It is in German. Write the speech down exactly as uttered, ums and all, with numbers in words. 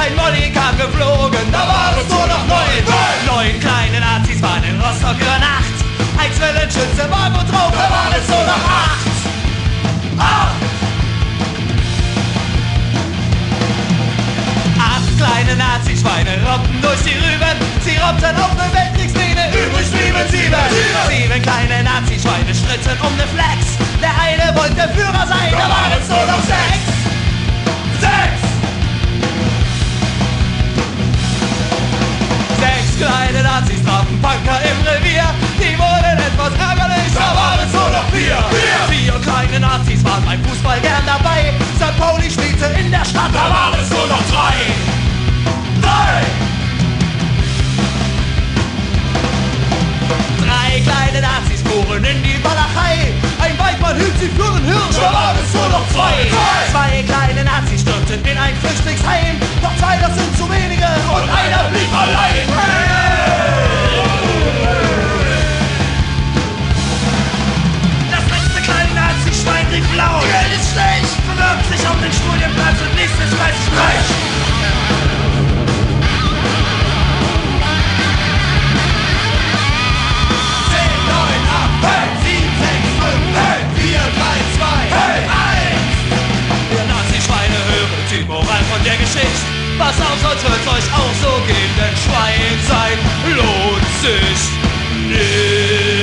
Ein Molly kam geflogen, da war es nur noch neun. Neun kleine Nazis waren in Rostock über Nacht. Ein Zwillenschütze war wo drauf, da waren es nur noch acht. Acht! Acht kleine Nazischweine robbten durch die Rüben. Sie robbten auf der Weltkriegsmine, übrig blieben sieben. Sieben kleine Nazischweine stritten um ne Flex. Der eine wollte Führer sein, da waren es nur noch sechs. Sechs! Sechs kleine Nazis trafen Punker im Revier. Die wurden etwas ärgerlich, da waren es nur noch vier. Vier, vier kleine Nazis waren beim Fußball gern dabei. Sankt Pauli spielte in der Stadt, da waren es nur noch drei. Drei! Drei kleine Nazis fuhren in die Walachei. Ein Weidmann hielt sie für einen Hirsch, da waren es nur noch zwei. Zwei, zwei kleine Nazis stürmten in ein Flüchtlingsheim. Doch zwei, das sind zu wenige und einer blieb allein. Das letzte kleine Nazi-Schwein rief laut: Geld ist schlecht! Bewirbt sich auf den Studienplatz und liest das Weiße Reich. Die Moral von der Geschichte: Pass auf, sonst wird's euch auch so gehen, denn Schwein sein lohnt sich nicht.